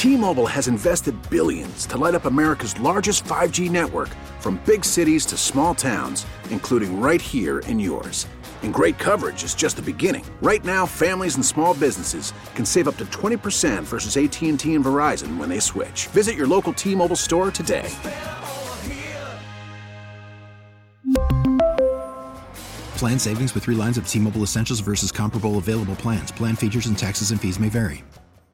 T-Mobile has invested billions to light up America's largest 5G network, from big cities to small towns, including right here in yours. And great coverage is just the beginning. Right now, families and small businesses can save up to 20% versus AT&T and Verizon when they switch. Visit your local T-Mobile store today. Plan savings with 3 lines of T-Mobile Essentials versus comparable available plans. Plan features and taxes and fees may vary.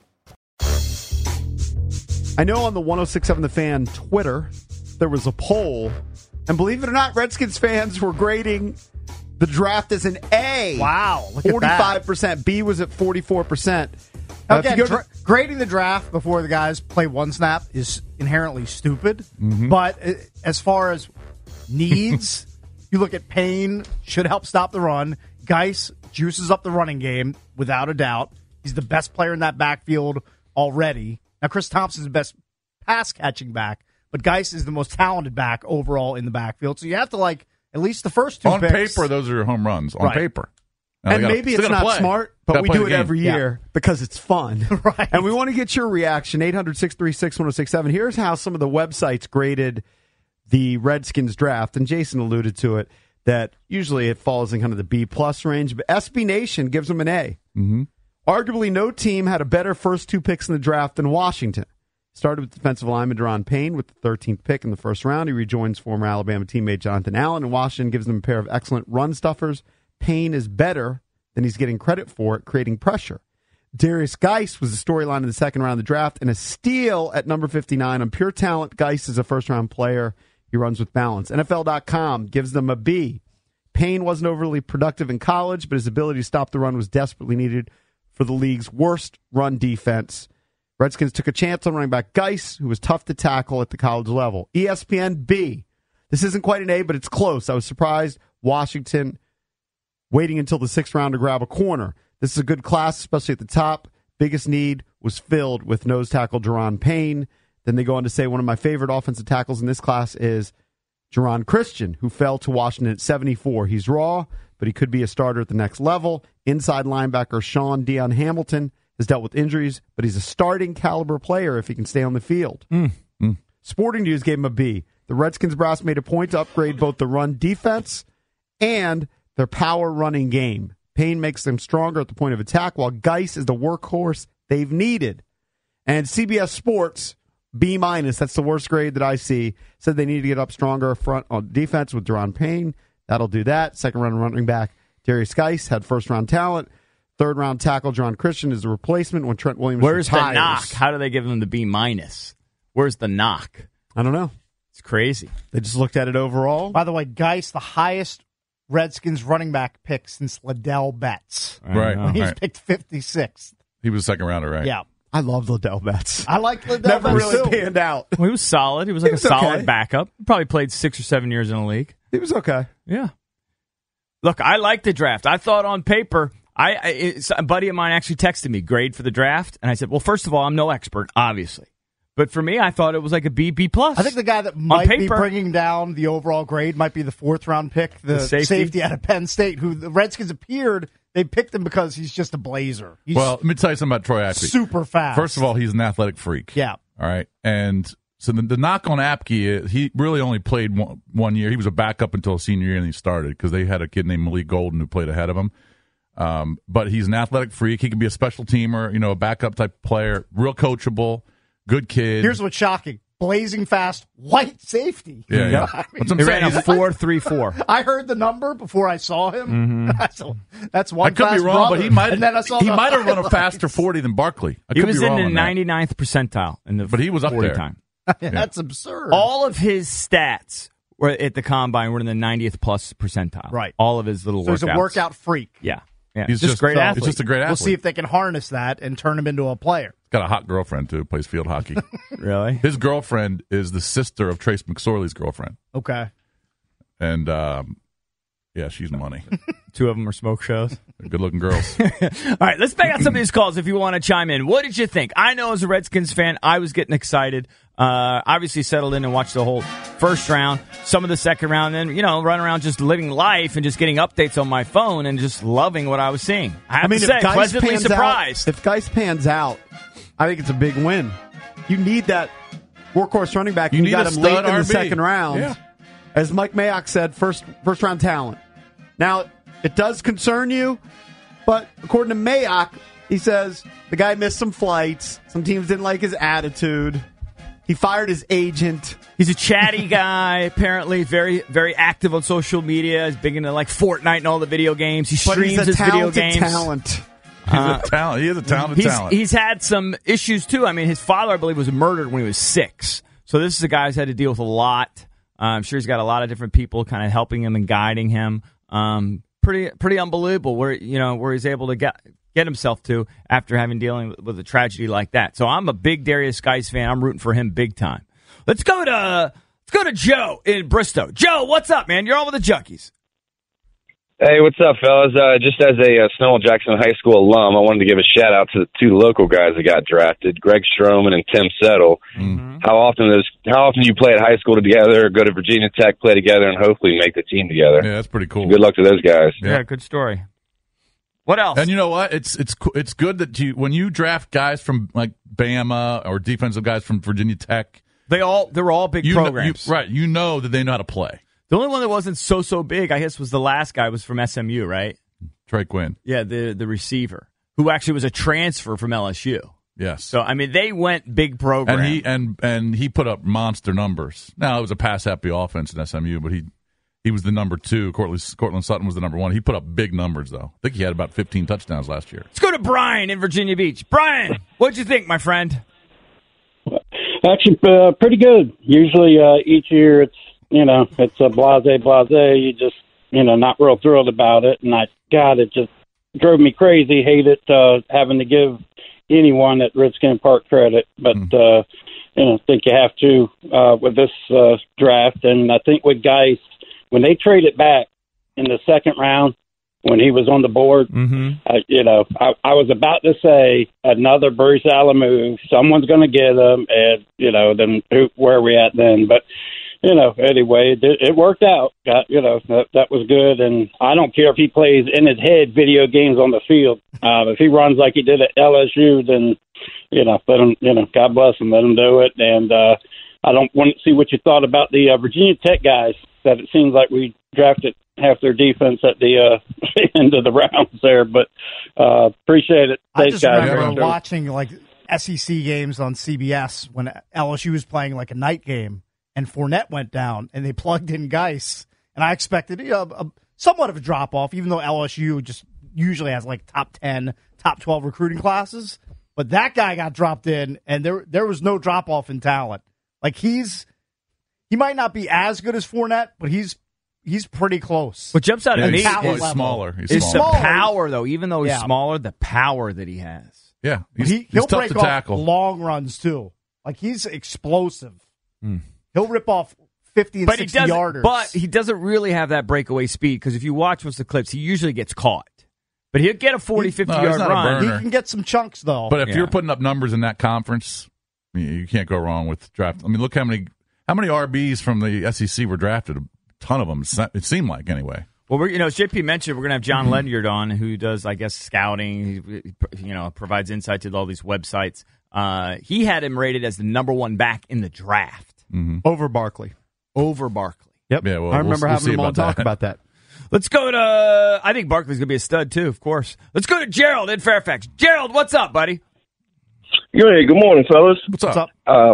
I know on the 106.7 The Fan Twitter, there was a poll, and believe it or not, Redskins fans were grading the draft as an A. Wow, look 45%. at that. B was at 44%. Again, grading the draft before the guys play one snap is inherently stupid. Mm-hmm. But as far as needs, you look at Payne, should help stop the run. Geis juices up the running game, without a doubt. He's the best player in that backfield already. Now, Chris Thompson's the best pass-catching back, but Geis is the most talented back overall in the backfield. So you have to like at least the first 2 on picks. paper, those are your home runs. On paper. Now And maybe it's not smart, but we do it every year because it's fun. Right. And we want to get your reaction. 800-636-1067. Here's how some of the websites graded the Redskins draft. And Jason alluded to it, that usually it falls in kind of the B-plus range. But SB Nation gives them an A. Mm-hmm. Arguably, no team had a better first 2 picks in the draft than Washington. Started with defensive lineman Daron Payne with the 13th pick in the first round. He rejoins former Alabama teammate Jonathan Allen, and Washington gives them a pair of excellent run stuffers. Payne is better than he's getting credit for at creating pressure. Darius Geis was the storyline in the second round of the draft, and a steal at number 59. On pure talent, Geis is a first-round player. He runs with balance. NFL.com gives them a B. Payne wasn't overly productive in college, but his ability to stop the run was desperately needed for the league's worst run defense. Redskins took a chance on running back Geis, who was tough to tackle at the college level. ESPN B. This isn't quite an A, but it's close. I was surprised Washington waiting until the 6th round to grab a corner. This is a good class, especially at the top. Biggest need was filled with nose tackle Daron Payne. Then they go on to say one of my favorite offensive tackles in this class is Geron Christian, who fell to Washington at 74. He's raw, but he could be a starter at the next level. Inside linebacker Sean Dion Hamilton has dealt with injuries, but he's a starting caliber player if he can stay on the field. Sporting News gave him a B. The Redskins brass made a point to upgrade both the run defense and their power running game. Payne makes them stronger at the point of attack, while Geis is the workhorse they've needed. And CBS Sports, B-, that's the worst grade that I see, said they need to get up stronger front on defense with Daron Payne. That'll do that. Second round running back Darius Geis had first-round talent. Third-round tackle John Christian is the replacement when Trent Williams retires. Where's the knock? How do they give him the B-? Where's the knock? I don't know. It's crazy. They just looked at it overall. By the way, Geis, the highest Redskins running back pick since Liddell Betts. Right. He's picked 56th. He was a second rounder, right? Yeah. I love Liddell Betts. I like Liddell Never Betts really too. panned out. Well, he was solid. He was like a solid okay. backup. Probably played 6 or 7 years in the league. He was okay. Yeah. Look, I like the draft. I thought on paper, a buddy of mine actually texted me, grade for the draft. And I said, well, first of all, I'm no expert, obviously. But for me, I thought it was like a B+. I think the guy that might be bringing down the overall grade might be the 4th-round pick, the safety out of Penn State, who the Redskins appeared, they picked him because he's just a blazer. He's let me tell you something about Troy Apke. Super fast. First of all, he's an athletic freak. Yeah. All right. And so the knock on Apke is he really only played one year. He was a backup until his senior year, and he started because they had a kid named Malik Golden who played ahead of him. But he's an athletic freak. He can be a special teamer, a backup type player, real coachable, good kid. Here's what's shocking. Blazing fast, white safety. Yeah. I mean, He ran a 4.34. I heard the number before I saw him. Mm-hmm. That's one. I could be wrong, but he might. And then I saw he might have run a faster 40 than Barkley. He was in the 99th percentile in the but he was up 40 there. time. That's absurd. All of his stats were at the combine were in the 90th plus percentile. Right. All of his little so workouts. he's a workout freak. Yeah. He's just great athlete. He's just a great athlete. We'll see if they can harness that and turn him into a player. Got a hot girlfriend, too, plays field hockey. Really? His girlfriend is the sister of Trace McSorley's girlfriend. Okay. And, she's money. 2 of them are smoke shows. They're good-looking girls. All right, let's bang out some of these calls if you want to chime in. What did you think? I know as a Redskins fan, I was getting excited. Obviously settled in and watched the whole first round, some of the second round, and run around just living life and just getting updates on my phone and just loving what I was seeing. I have to say, pleasantly surprised. If Geis pans out, I think it's a big win. You need that workhorse running back. You and need got a him late stud in the RB. second round. Yeah. As Mike Mayock said, first round talent. Now, it does concern you, but according to Mayock, he says the guy missed some flights. Some teams didn't like his attitude. He fired his agent. He's a chatty guy, apparently, very, very active on social media. He's big into like Fortnite and all the video games. He streams his video games. Talent. He's a talent. He is a talented talent. He's had some issues too. I mean, his father, I believe, was murdered when he was 6. So this is a guy who's had to deal with a lot. I'm sure he's got a lot of different people kind of helping him and guiding him. Pretty unbelievable where he's able to get himself to after having dealing with a tragedy like that. So I'm a big Darius Geis fan. I'm rooting for him big time. Let's go to Joe in Bristow. Joe, what's up, man? You're on with the Junkies. Hey, what's up, fellas? Just as a Snowell Jackson High School alum, I wanted to give a shout-out to the 2 local guys that got drafted, Greg Stroman and Tim Settle. Mm-hmm. How often you play at high school together, go to Virginia Tech, play together, and hopefully make the team together. Yeah, that's pretty cool. So good luck to those guys. Yeah, good story. What else? And you know what? It's good that when you draft guys from like Bama or defensive guys from Virginia Tech, they're all big programs. Right. You know that they know how to play. The only one that wasn't so big, I guess, was the last guy was from SMU, right? Trey Quinn. Yeah, the receiver, who actually was a transfer from LSU. Yes. So, I mean, they went big program. And he put up monster numbers. Now, it was a pass-happy offense in SMU, but he was the number 2. Cortland Sutton was the number 1. He put up big numbers, though. I think he had about 15 touchdowns last year. Let's go to Brian in Virginia Beach. Brian, what'd you think, my friend? Actually, pretty good. Usually, each year it's a blase. You just, not real thrilled about it. And it just drove me crazy. Hated having to give anyone at Redskin Park credit. But, I think you have to with this draft. And I think with Geis, when they traded back in the second round, when he was on the board, I was about to say another Bruce Allen move. Someone's going to get him, and, then where are we at then? But, anyway, it worked out. That was good. And I don't care if he plays in his head video games on the field. If he runs like he did at LSU, then, let him, God bless him, let him do it. And I don't want to see what you thought about the Virginia Tech guys, that it seems like we drafted half their defense at the end of the rounds there. But appreciate it. I Thanks, just guys. remember watching like SEC games on CBS when LSU was playing like a night game and Fournette went down and they plugged in Geis. And I expected somewhat of a drop-off, even though LSU just usually has like top 10, top 12 recruiting classes. But that guy got dropped in, and there was no drop-off in talent. Like he might not be as good as Fournette, but he's pretty close. What jumps out at me he's smaller. It's the power, though. Even though he's smaller, the power that he has. Yeah, he'll tough break to off tackle. long runs, too. Like, he's explosive. He'll rip off 50 and 60 yarders. But he doesn't really have that breakaway speed, because if you watch most of the clips, he usually gets caught. But he'll get a 40, 50-yard run. He can get some chunks, though. But if you're putting up numbers in that conference, you can't go wrong with draft. I mean, look how many RBs from the SEC were drafted. A ton of them, it seemed like, anyway. Well, as JP mentioned, we're going to have John Ledyard on, who does, I guess, scouting. He provides insight to all these websites. He had him rated as the number 1 back in the draft. Mm-hmm. Over Barkley. Yep. Yeah, I remember having them all talk about that. Let's go to, I think Barkley's going to be a stud, too, of course. Let's go to Gerald in Fairfax. Gerald, what's up, buddy? Hey, good morning, fellas. What's up?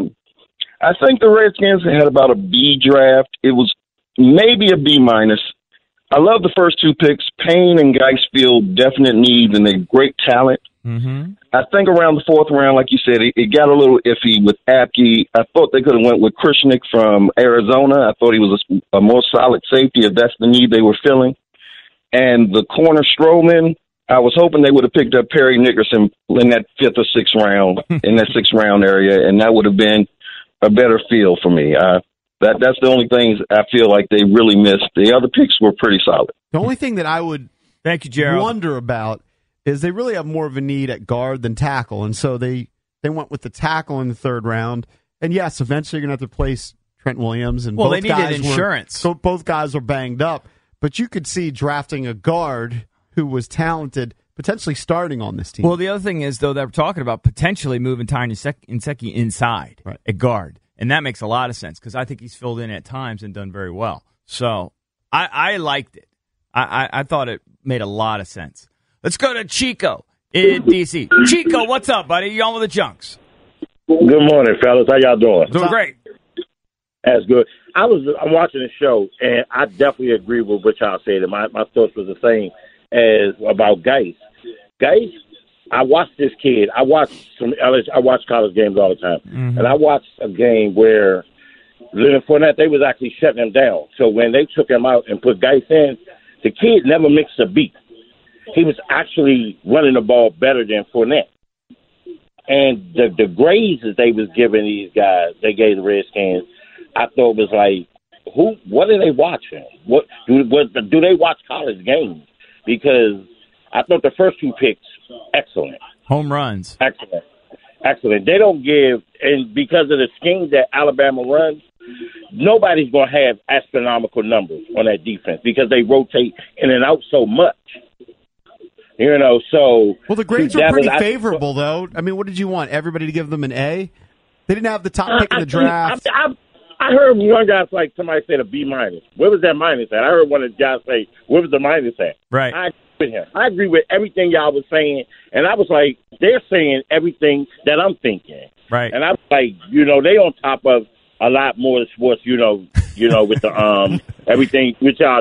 I think the Redskins had about a B draft. It was maybe a B minus. I love the first 2 picks. Payne and Geis feel definite needs, and they're great talent. Mm-hmm. I think around the 4th round, like you said, it got a little iffy with Apke. I thought they could have went with Krishnick from Arizona. I thought he was a more solid safety if that's the need they were filling. And the corner Strowman, I was hoping they would have picked up Perry Nickerson in that 5th or 6th round, in that 6th round area, and that would have been a better feel for me. That's the only things I feel like they really missed. The other picks were pretty solid. The only thing that I would Thank you, Gerald. wonder about is they really have more of a need at guard than tackle, and so they went with the tackle in the 3rd round. And yes, eventually you're going to have to place Trent Williams, and they needed insurance. Both guys were banged up, but you could see drafting a guard who was talented potentially starting on this team. Well, the other thing is, though, that we're talking about potentially moving Ty Nsekhe inside at guard. And that makes a lot of sense because I think he's filled in at times and done very well. So I liked it. I thought it made a lot of sense. Let's go to Chico in D.C. Chico, what's up, buddy? You on with the Junks? Good morning, fellas. How y'all doing? Doing great. That's good. I'm watching the show, and I definitely agree with what y'all said. And my thoughts was the same as about Geis. Geis, I watched this kid. I watch college games all the time, and I watched a game where Leonard Fournette, they was actually shutting him down. So when they took him out and put Geis in, the kid never mixed a beat. He was actually running the ball better than Fournette. And the grades that they was giving these guys, they gave the Redskins, I thought was like, what are they watching? What do they watch college games? Because I thought the first 2 picks, excellent. Home runs. Excellent. They don't give, and because of the scheme that Alabama runs, nobody's going to have astronomical numbers on that defense because they rotate in and out so much. You know, so... Well, the grades were pretty favorable, though. I mean, what did you want? Everybody to give them an A? They didn't have the top pick in the draft. I heard one guy, like somebody said a B-. Where was that minus at? I heard one of the guys say, where was the minus at? Right. I agree with him. I agree with everything y'all was saying. And I was like, they're saying everything that I'm thinking. Right. And I was like, you know, they on top of a lot more sports, you know, with the everything which y'all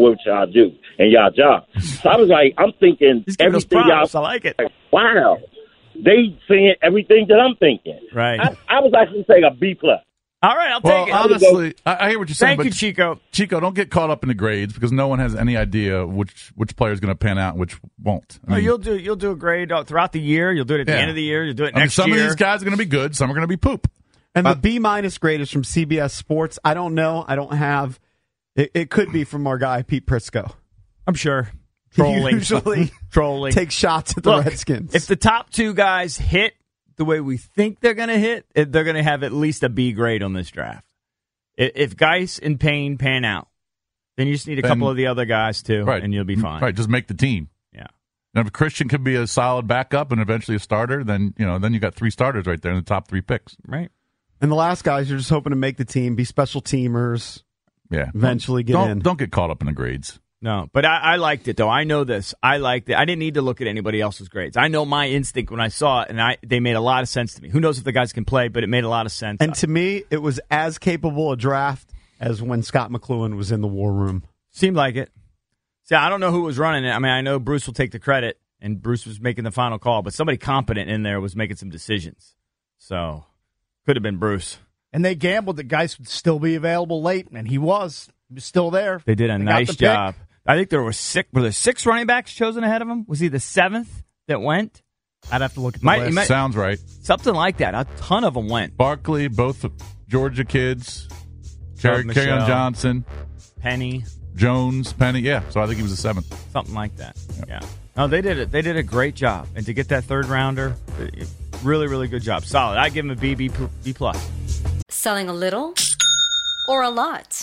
do and y'all job. So I was like, I'm thinking everything y'all. I like it. Like, wow, they saying everything that I'm thinking. Right. I was actually saying a B+. All right, I'll take it. Honestly, I hear what you're saying. Thank you, Chico. Chico, don't get caught up in the grades because no one has any idea which player is going to pan out and which won't. I mean, you'll do a grade throughout the year. You'll do it at the end of the year. You'll do it next year. Some of these guys are going to be good. Some are going to be poop. And the B- grade is from CBS Sports. I don't know. I don't have. It could be from our guy Pete Prisco. I'm sure. Trolling. Usually trolling. Take shots at the Redskins. If the top 2 guys hit the way we think they're going to hit, they're going to have at least a B grade on this draft. If Geis and Payne pan out, then you just need a couple of the other guys too, right, and you'll be fine. Right, just make the team. Yeah. And if Christian could be a solid backup and eventually a starter, then you got 3 starters right there in the top 3 picks. Right. And the last guys, you're just hoping to make the team, be special teamers. Yeah. Eventually get in. Don't get caught up in the grades. No, but I liked it, though. I know this. I liked it. I didn't need to look at anybody else's grades. I know my instinct when I saw it, and they made a lot of sense to me. Who knows if the guys can play, but it made a lot of sense. And to me, it was as capable a draft as when Scott McLuhan was in the war room. Seemed like it. See, I don't know who was running it. I mean, I know Bruce will take the credit, and Bruce was making the final call, but somebody competent in there was making some decisions. So, could have been Bruce. And they gambled that Geis would still be available late, and he was. He was still there. They did a nice job. I think there were 6 running backs chosen ahead of him. Was he the 7th that went? I'd have to look at the list. Sounds right. Something like that. A ton of them went. Barkley, both Georgia kids, Kerryon Johnson, Penny, Jones, Penny. Yeah, so I think he was the 7th. Something like that. Yeah. No, they did it. They did a great job, and to get that 3rd rounder, really, really good job. Solid. I give him a B+. Selling a little or a lot?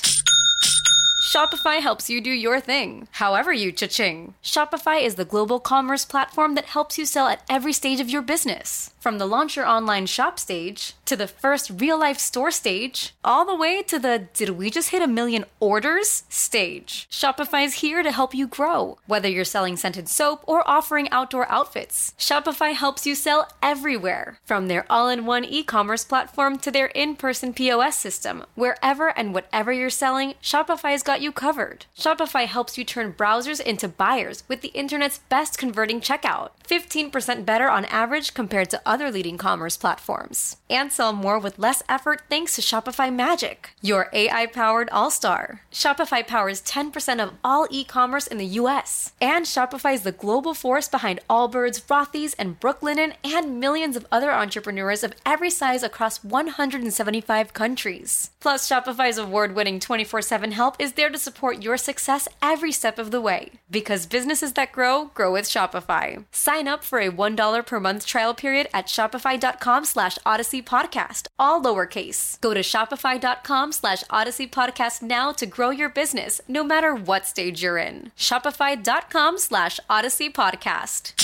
Shopify helps you do your thing, however you cha-ching. Shopify is the global commerce platform that helps you sell at every stage of your business. From the launch your online shop stage, to the first real-life store stage, all the way to the did we just hit 1 million orders stage. Shopify is here to help you grow. Whether you're selling scented soap or offering outdoor outfits, Shopify helps you sell everywhere. From their all-in-one e-commerce platform to their in-person POS system, wherever and whatever you're selling, Shopify's got you covered. Shopify helps you turn browsers into buyers with the internet's best converting checkout. 15% better on average compared to other leading commerce platforms. And sell more with less effort thanks to Shopify Magic, your AI-powered all-star. Shopify powers 10% of all e-commerce in the U.S. And Shopify is the global force behind Allbirds, Rothy's, and Brooklinen, and millions of other entrepreneurs of every size across 175 countries. Plus, Shopify's award-winning 24/7 help is there to support your success every step of the way. Because businesses that grow, grow with Shopify. Sign up for a $1 per month trial period at shopify.com/Odyssey Podcast, all lowercase. Go to shopify.com/Odyssey Podcast now to grow your business, no matter what stage you're in. Shopify.com/Odyssey Podcast.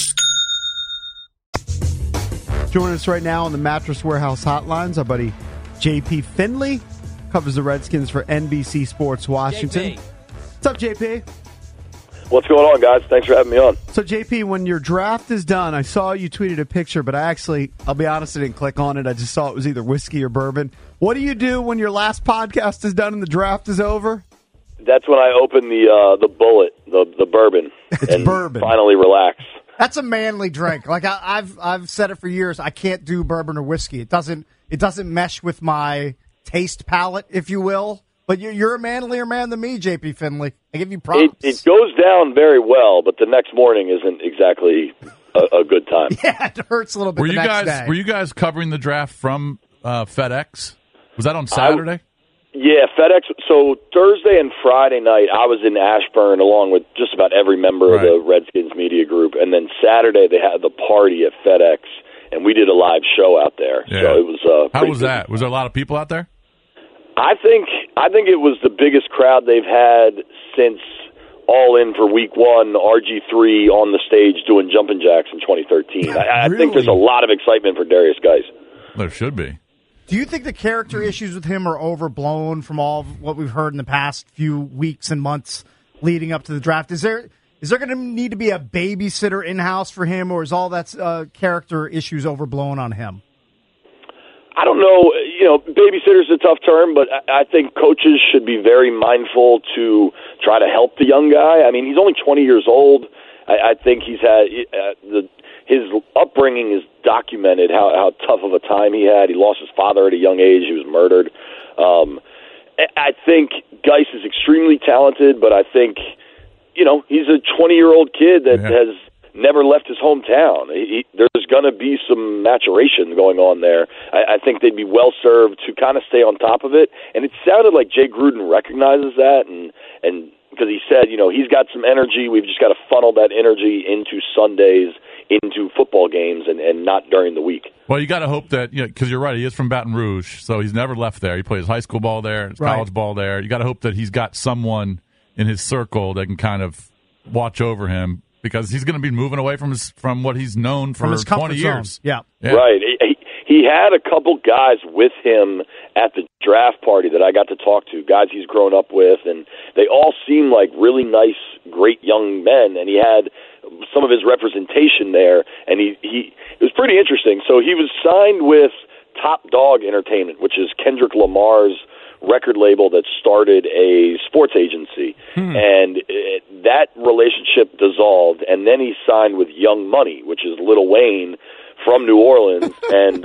Joining us right now on the Mattress Warehouse hotlines, our buddy JP Finley, covers the Redskins for NBC Sports Washington. JP. What's up, JP? What's going on, guys? Thanks for having me on. So, JP, when your draft is done, I saw you tweeted a picture, but I'll be honest, I didn't click on it. I just saw it was either whiskey or bourbon. What do you do when your last podcast is done and the draft is over? That's when I open the bullet, the bourbon, and bourbon. Finally relax. That's a manly drink. Like I've said it for years. I can't do bourbon or whiskey. It doesn't mesh with my taste palate, if you will. But you're a manlier man than me, JP Finley. I give you props. It goes down very well, but the next morning isn't exactly a good time. Yeah, it hurts a little bit. Were you guys covering the draft from FedEx? Was that on Saturday? Yeah, FedEx. So Thursday and Friday night, I was in Ashburn along with just about every member of the Redskins media group, and then Saturday they had the party at FedEx, and we did a live show out there. Yeah. So it was. How was that? Was there a lot of people out there? I think it was the biggest crowd they've had since All In for Week 1, RG3 on the stage doing jumping jacks in 2013. I think there's a lot of excitement for Darius Geis. There should be. Do you think the character issues with him are overblown from all of what we've heard in the past few weeks and months leading up to the draft? Is there going to need to be a babysitter in-house for him, or is all that character issues overblown on him? I don't know. Babysitter's a tough term, but I think coaches should be very mindful to try to help the young guy. I mean, he's only 20 years old. I think he's had his upbringing is documented, how tough of a time he had. He lost his father at a young age. He was murdered. I think Geis is extremely talented, but I think, he's a 20-year-old kid that has never left his hometown. There's going to be some maturation going on there. I think they'd be well served to kind of stay on top of it. And it sounded like Jay Gruden recognizes that, and because he said, he's got some energy. We've just got to funnel that energy into Sundays, into football games, and not during the week. Well, you got to hope that, because you're right, he is from Baton Rouge, so he's never left there. He plays high school ball there, his college ball there. You got to hope that he's got someone in his circle that can kind of watch over him, because he's going to be moving away from what he's known for 20 years. Yeah. Right. He had a couple guys with him at the draft party that I got to talk to, guys he's grown up with, and they all seemed like really nice, great young men, and he had some of his representation there, and it was pretty interesting. So he was signed with Top Dog Entertainment, which is Kendrick Lamar's record label that started a sports agency, and that relationship dissolved, and then he signed with Young Money, which is Lil Wayne from New Orleans, and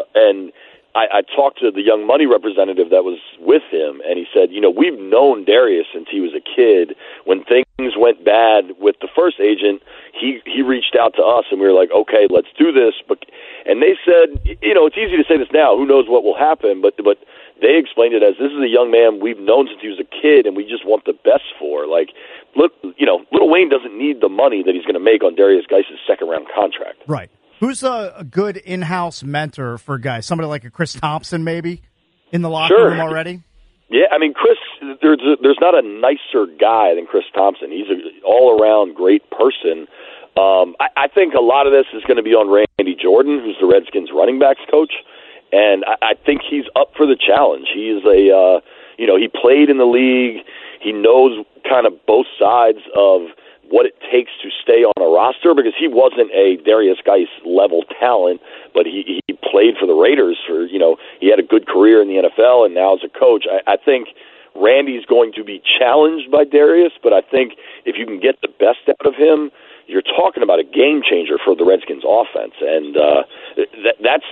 I talked to the Young Money representative that was with him, and he said, we've known Darius since he was a kid. When things went bad with the first agent, he reached out to us, and we were like, okay, let's do this. And they said, it's easy to say this now, who knows what will happen, but they explained it as, this is a young man we've known since he was a kid, and we just want the best for. Like, Lil Wayne doesn't need the money that he's going to make on Darius Geis' second-round contract. Right. Who's a good in-house mentor for guys? Somebody like a Chris Thompson, maybe, in the locker room already? Yeah, I mean, Chris, there's not a nicer guy than Chris Thompson. He's an all-around great person. I think a lot of this is going to be on Randy Jordan, who's the Redskins running backs coach, and I think he's up for the challenge. He is he played in the league. He knows kind of both sides of what it takes to stay on a roster, because he wasn't a Darius Geis level talent, but he played for the Raiders for, he had a good career in the NFL, and now as a coach, I think Randy's going to be challenged by Darius, but I think if you can get the best out of him, you're talking about a game changer for the Redskins offense, and that's,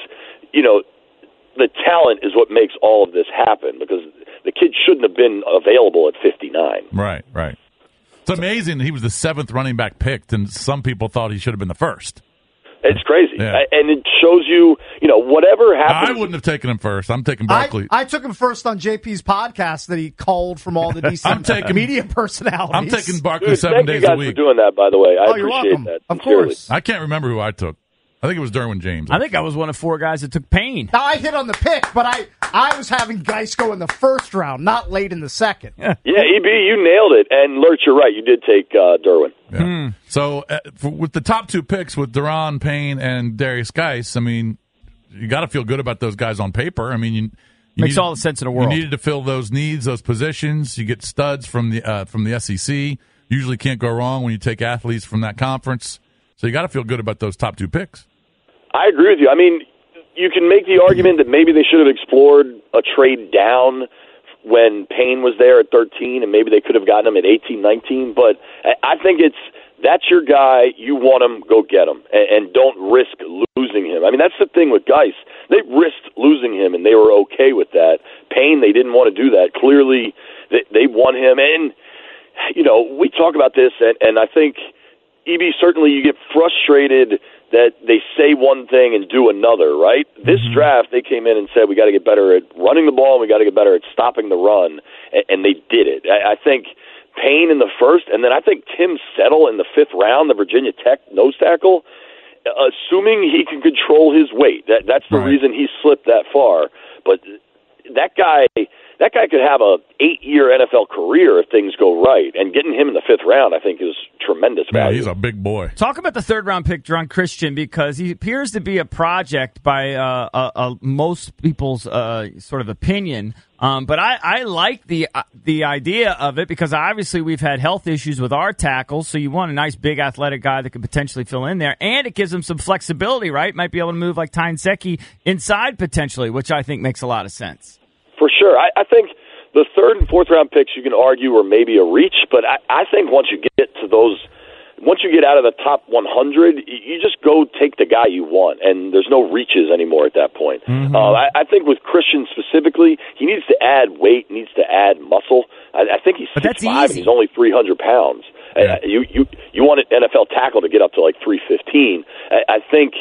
the talent is what makes all of this happen, because the kid shouldn't have been available at 59. Right. It's amazing that he was the 7th running back picked, and some people thought he should have been the first. It's crazy. Yeah. And it shows you, whatever happens. I wouldn't have taken him first. I'm taking Barkley. I took him first on JP's podcast that he culled from all the DC media personalities. I'm taking Barkley Dude, 7 thank days you guys a week. for doing that, by the way. I you're appreciate welcome. that. Of Sincerely. course. I can't remember who I took. I think it was Derwin James. I think I was one of 4 guys that took Payne. Now, I hit on the pick, but I was having Geis go in the first round, not late in the second. Yeah, EB, you nailed it. And Lurch, you're right. You did take Derwin. Yeah. So with the top 2 picks, with Deron Payne and Darius Geis, I mean, you got to feel good about those guys on paper. I mean, you Makes all the sense in the world. You needed to fill those needs, those positions. You get studs from the SEC. Usually can't go wrong when you take athletes from that conference. So you got to feel good about those top 2 picks. I agree with you. I mean, you can make the argument that maybe they should have explored a trade down when Payne was there at 13, and maybe they could have gotten him at 18, 19. But I think that's your guy. You want him, go get him, and don't risk losing him. I mean, that's the thing with Geis. They risked losing him, and they were okay with that. Payne, they didn't want to do that. Clearly, they want him. And, we talk about this, and I think, EB, certainly you get frustrated that they say one thing and do another, right? This draft, they came in and said, we got to get better at running the ball and we got to get better at stopping the run, and they did it. I think Payne in the first, and then I think Tim Settle in the 5th round, the Virginia Tech nose tackle, assuming he can control his weight. That's the reason he slipped that far. But that guy could have a 8-year NFL career if things go right. And getting him in the 5th round, I think, is tremendous value. Yeah, he's a big boy. Talk about the 3rd-round pick, Deron Christian, because he appears to be a project by most people's sort of opinion. But I like the idea of it because obviously we've had health issues with our tackles, so you want a nice big athletic guy that could potentially fill in there, and it gives him some flexibility, right? Might be able to move like Tyne Secchi inside potentially, which I think makes a lot of sense. For sure. I think the 3rd and 4th round picks you can argue are maybe a reach, but I think once you get to those, once you get out of the top 100, you just go take the guy you want, and there's no reaches anymore at that point. I think with Christian specifically, he needs to add weight, needs to add muscle. I think he's 6'5", and he's only 300 pounds. Yeah. You want an NFL tackle to get up to like 315. I think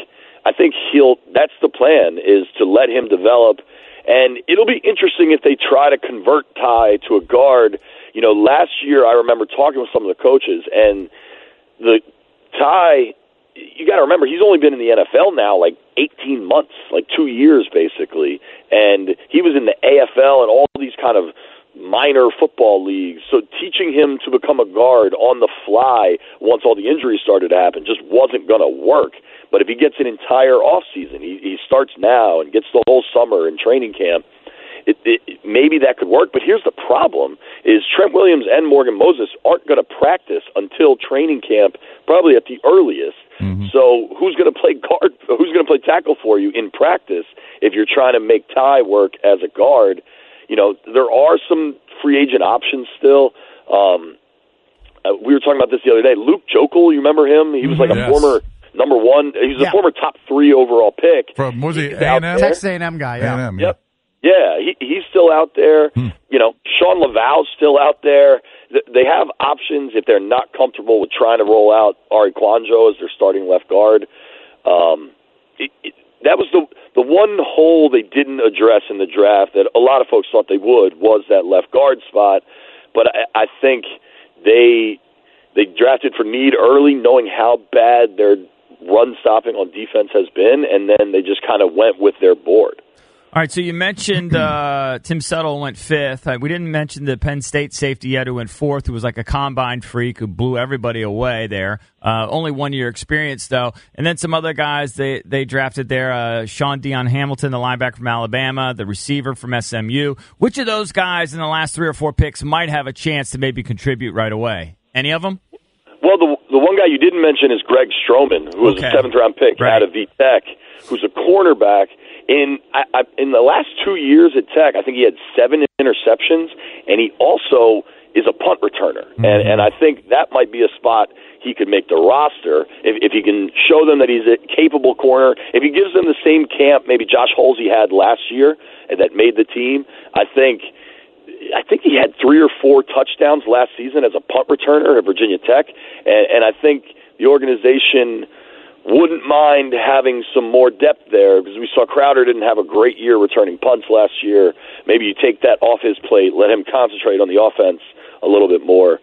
that's the plan, is to let him develop. And it'll be interesting if they try to convert Ty to a guard. Last year I remember talking with some of the coaches, and the Ty, you got to remember, he's only been in the NFL now like 18 months, like 2 years basically. And he was in the AFL and all these kind of minor football leagues. So teaching him to become a guard on the fly once all the injuries started to happen just wasn't going to work. But if he gets an entire offseason, he starts now and gets the whole summer in training camp, maybe that could work. But here's the problem, is Trent Williams and Morgan Moses aren't going to practice until training camp, probably at the earliest. So who's going to play guard? Who's going to play tackle for you in practice if you're trying to make Ty work as a guard? There are some free agent options still. We were talking about this the other day. Luke Jokel, you remember him? He was like a former number 1. He was a former top 3 overall pick. From, was he A&M? Texas A&M guy, yeah. A&M, Yep. Yeah, he's still out there. Sean Laval's still out there. They have options if they're not comfortable with trying to roll out Ari Kwanjo as their starting left guard. That was the one hole they didn't address in the draft that a lot of folks thought they would, was that left guard spot. But I think they drafted for need early, knowing how bad their run stopping on defense has been, and then they just kind of went with their board. All right, so you mentioned Tim Settle went 5th. We didn't mention the Penn State safety yet, who went 4th, who was like a combine freak who blew everybody away there. Only 1 year experience, though. And then some other guys they drafted there, Sean Dion Hamilton, the linebacker from Alabama, the receiver from SMU. Which of those guys in the last 3 or 4 picks might have a chance to maybe contribute right away? Any of them? Well, the one guy you didn't mention is Greg Stroman, who was a 7th-round pick out of VTech, who's a cornerback. In the last 2 years at Tech, I think he had 7 interceptions, and he also is a punt returner. And I think that might be a spot he could make the roster if he can show them that he's a capable corner. If he gives them the same camp maybe Josh Holsey had last year and that made the team, I think he had 3 or 4 touchdowns last season as a punt returner at Virginia Tech, and I think the organization wouldn't mind having some more depth there because we saw Crowder didn't have a great year returning punts last year. Maybe you take that off his plate, let him concentrate on the offense a little bit more.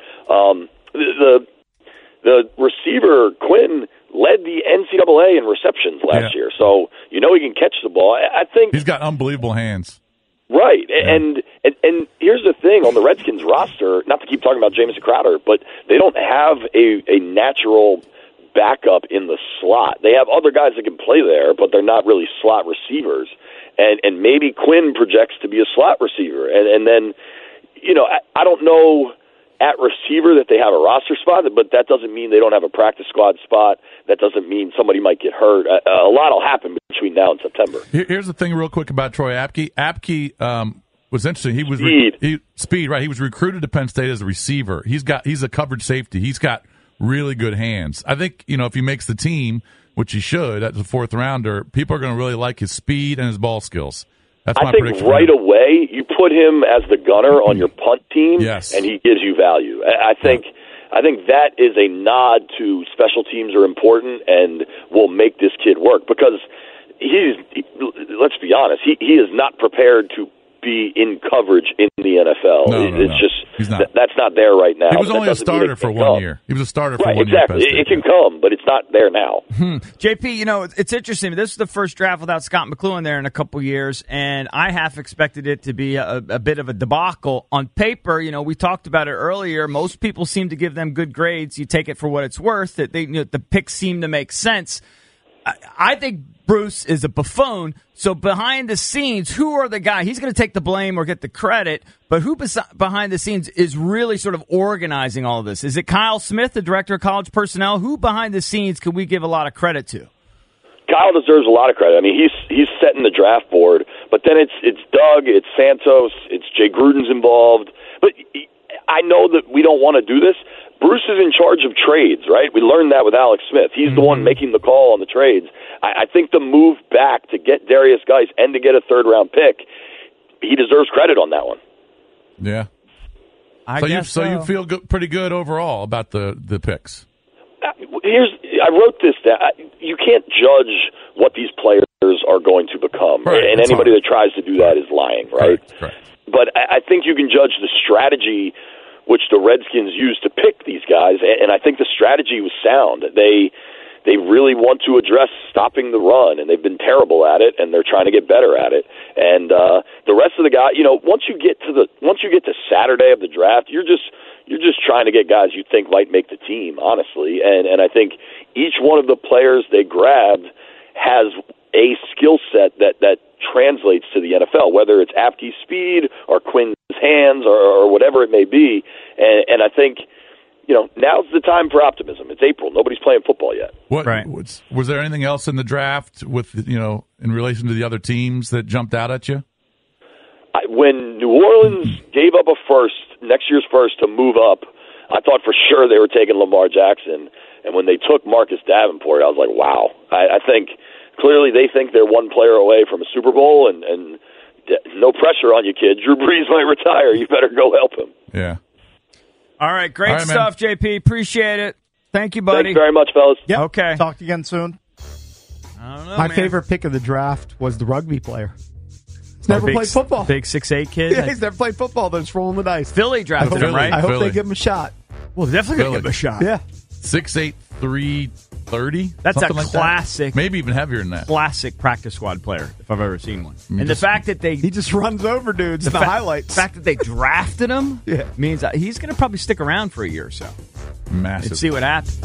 The receiver, Quinn, led the NCAA in receptions last year, so you know he can catch the ball. I think he's got unbelievable hands. Right, and here's the thing on the Redskins roster, not to keep talking about Jamison Crowder, but they don't have a natural backup in the slot. They have other guys that can play there, but they're not really slot receivers. And maybe Quinn projects to be a slot receiver. And then, you know, I don't know at receiver that they have a roster spot, but that doesn't mean they don't have a practice squad spot. That doesn't mean somebody might get hurt. A lot will happen between now and September. Here's the thing real quick about Troy Apke. Apke was interesting. He was Speed. Right. He was recruited to Penn State as a receiver. He's a coverage safety. He's got really good hands. I think, you know, if he makes the team, which he should, at the fourth rounder, people are going to really like his speed and his ball skills. That's my prediction. I think right away you put him as the gunner on your punt team, and he gives you value. I think that is a nod to special teams are important and will make this kid work because let's be honest, he is not prepared to be in coverage in the NFL. Just that's not there right now. He was only a starter for 1 year. He was a starter for 1 year. Exactly. It can come, but it's not there now. JP, you know, it's interesting. This is the first draft without Scott McCloughan there in a couple years, and I half expected it to be a bit of a debacle. On paper, you know, we talked about it earlier. Most people seem to give them good grades. You take it for what it's worth. That the picks seem to make sense. I think Bruce is a buffoon. So behind the scenes, who are the guys? He's going to take the blame or get the credit, but who behind the scenes is really sort of organizing all of this? Is it Kyle Smith, the director of college personnel? Who behind the scenes can we give a lot of credit to? Kyle deserves a lot of credit. I mean, he's setting the draft board, but then it's Doug, it's Santos, it's Jay Gruden's involved. But I know that we don't want to do this. Bruce is in charge of trades, right? We learned that with Alex Smith. He's the one making the call on the trades. I think the move back to get Darius Geis and to get a third-round pick, he deserves credit on that one. Yeah. I guess so. You feel pretty good overall about the picks. I wrote this down. You can't judge what these players are going to become, right, and anybody that tries to do that is lying, right? Correct. But I think you can judge the strategy which the Redskins used to pick these guys, and I think the strategy was sound. They really want to address stopping the run, and they've been terrible at it, and they're trying to get better at it. And the rest of the guys, you know, once you get to Saturday of the draft, you're just trying to get guys you think might make the team, honestly. And I think each one of the players they grabbed has a skill set that translates to the NFL, whether it's Apke's speed or Quinn's hands or whatever it may be. And I think, you know, now's the time for optimism. It's April. Nobody's playing football yet. Was there anything else in the draft with, you know, in relation to the other teams that jumped out at you? When New Orleans gave up next year's first to move up, I thought for sure they were taking Lamar Jackson. And when they took Marcus Davenport, I was like, wow. I think clearly they think they're one player away from a Super Bowl, and no pressure on you, kid. Drew Brees might retire. You better go help him. Yeah. All right, great stuff, man. JP. Appreciate it. Thank you, buddy. Thanks very much, fellas. Yep. Okay. Talk to you again soon. I don't know, My favorite pick of the draft was the rugby player. He's never played football. Big 6'8" kid? Yeah, he's never played football. They're just rolling the dice. Philly drafted him, right? I hope they give him a shot. Well, definitely going to give him a shot. Yeah. 6'8", 330. That's a classic. Maybe even heavier than that. Classic practice squad player, if I've ever seen one. And the fact that he just runs over dudes in the highlights. The fact that they drafted him means that he's going to probably stick around for a year or so. Massive. And see what happens.